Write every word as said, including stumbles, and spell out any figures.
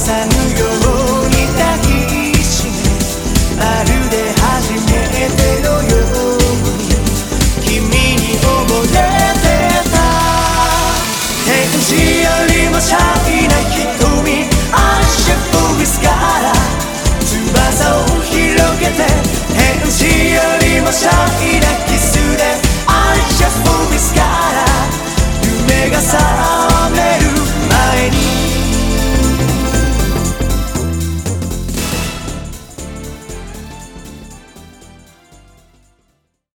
さぬように抱きしめ、まるで初めてのように君に溺れてた。天使よりもシャイな瞳、アッシュブリスから翼を広げて、天使よりもシャイ